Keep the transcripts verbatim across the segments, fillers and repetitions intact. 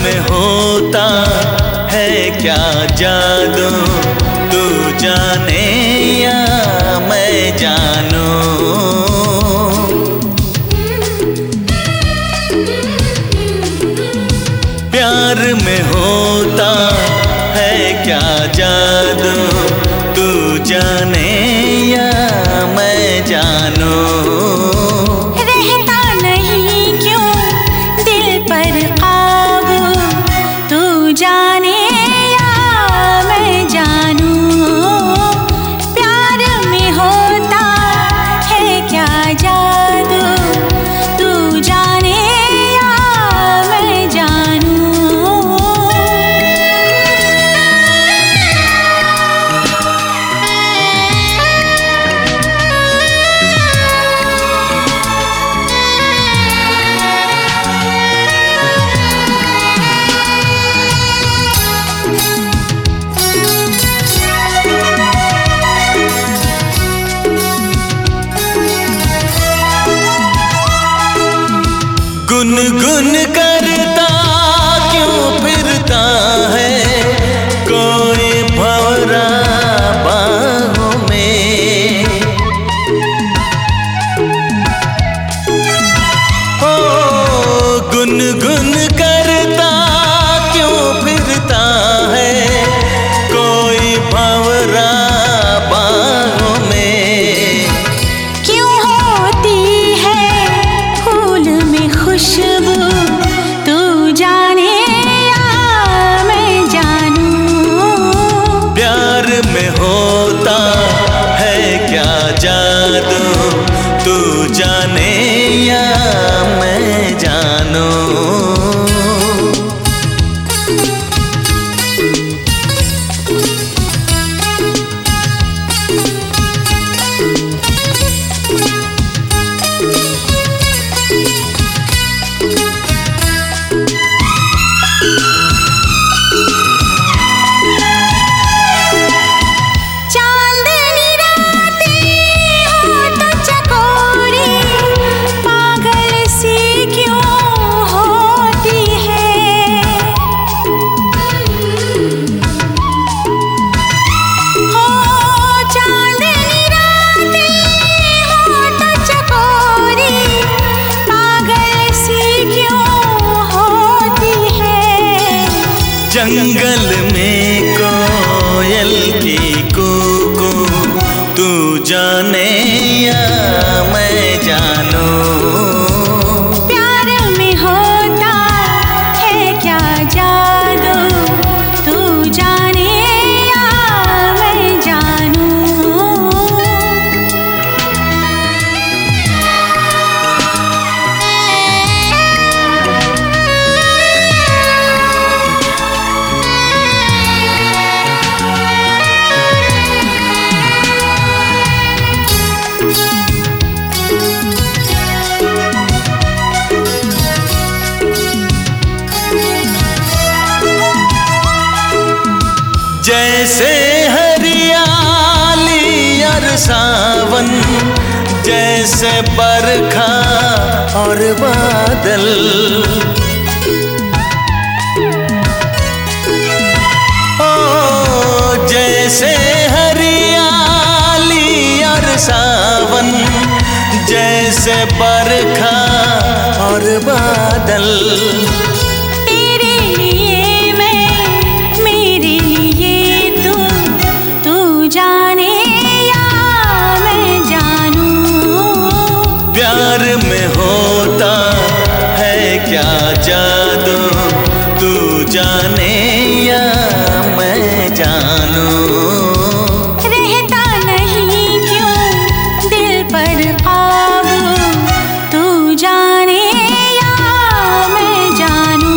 में होता है क्या जादू, तू जाने या मैं जानूं। प्यार में होता है क्या जादू, तू जाने या मैं जानूं। रहता नहीं क्यों दिल पर काबू, तू जाने या मैं जानूं। प्यार में होता है क्या जादू, तू जाने या मैं जानूं। गुनगुन करता क्यों फिरता है कोई भंवरा बाहों में। ओ गुनगुन करता क्यों फिरता है कोई भंवरा बाहों में। क्यों होती है फूल में खुशबू, तू जाने या मैं जानूं। प्यार में होता है क्या जादू, तू जाने या मैं जानूं। जंगल में कोयल की कूकू, तू जाने या मैं जानूं। प्यार में होता है क्या जादू, तू जाने या मैं जानूं। जैसे हरियाली और सावन, जैसे बरखा और बादल। ओ जैसे हरियाली और सावन, जैसे बरखा और बादल। प्यार में होता है क्या जादू, तू जाने या मैं जानूं। रहता नहीं क्यों दिल पर काबू, तू जाने या मैं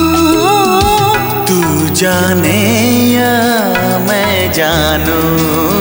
जानूं। तू जाने या मैं जानूं।